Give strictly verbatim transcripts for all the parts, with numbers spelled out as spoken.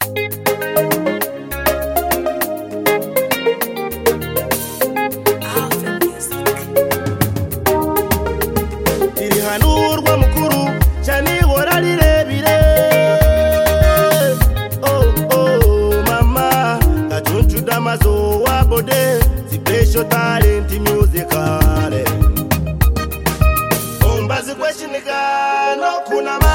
irihanurwa mukuru cyane ihora rirebire. Oh oh mama gachunchu damazo wabode special talent musical. Ombazi kweshinika no kunama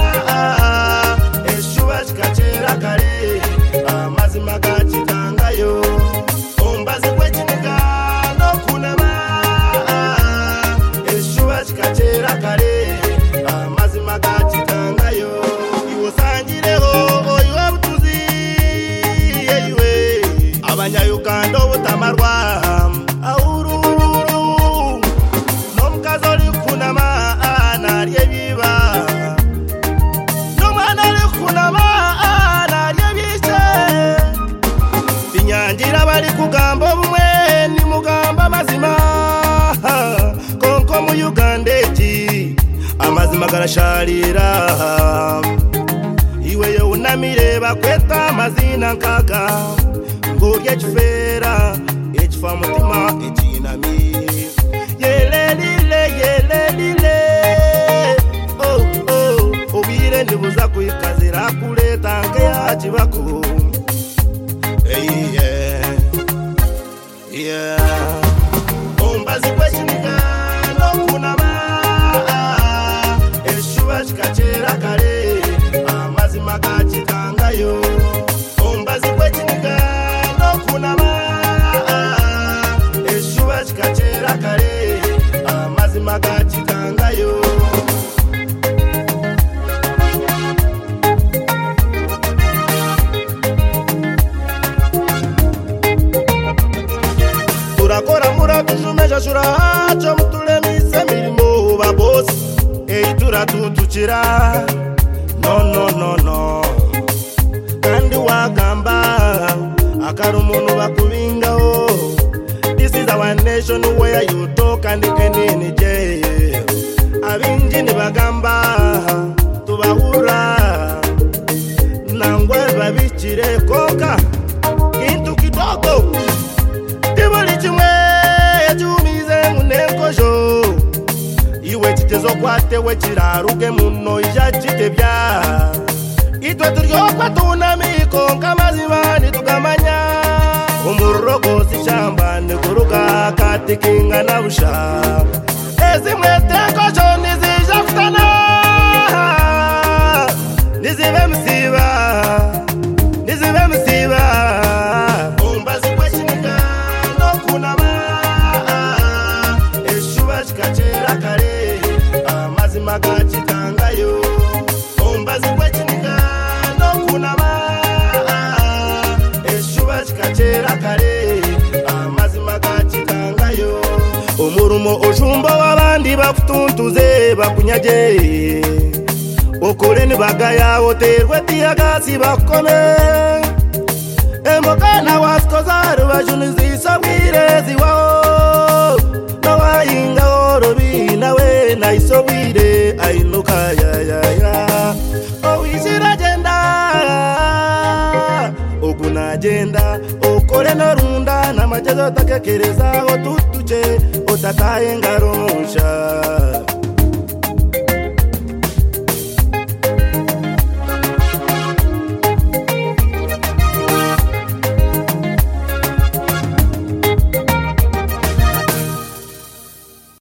eshuwa chikachera kare amazima gachitangayo. Ombazi kweshinika no kunama eshuwa chikachera kare amazima gachitangayo. Iwo sangireho oyo butuzi yewe abanya Uganda butamarwa aururu nomkazoli kunama anarye biba nomana kunama anarye bise binyangira bari kugamba bumwe ni mugamba mazima konko mu Uganda eti amazima garasharira iwe yo unamire bakweta amazina nkaka ngorye chifera echifa mutima echinami yelelile yelelile. Oh oh obire ndibuza kuyikazira kuleta nke yachibako. Hey yeah yeah ombazi kweshinika no kunama eshuwa chikachera kare amazima gachitangayo. Ombazi kweshinika no kunama eshuwa chikachera kare amazima gachitangayo. Turakora murabijumesha shura hacho mutulemise mirimo babosi eyi turatutukira no no no no kandi wagamba akari umuntu bakubingaho. This is our nation where you talk and kenini je abinji ni bagamba tubahura nangwe babichire koka kintu kidogo tibuli chimwe yajumize munenkojo iwe chitezo kwatewe chiraruke muno ijachitebya itwe turyokwa tunamiko nkamazibani tukamanya umurogo zishamba nikuruka katikinga na busha ezimwetenkojo nizija kutana nizive msiba nizive msiba. Ombazi kweshinika no kunama eshuwa chikachera kare amazima gachitangayo. Ombazi kweshinika no kunama eshuwa chikachera kare amazima gachitangayo. Umurumo ojumba wabandi bafutuntuze bakunyaje okole ni bagaya oterwe tiyagasi bakome emokana waskozaro bajuniza bwirezi wao nawayinga orobi nawe naisobire ainuka ya ya ya. Oh isira agenda oguna agenda okole narunda na majezo takekereza otutuche otataye ngaronsha.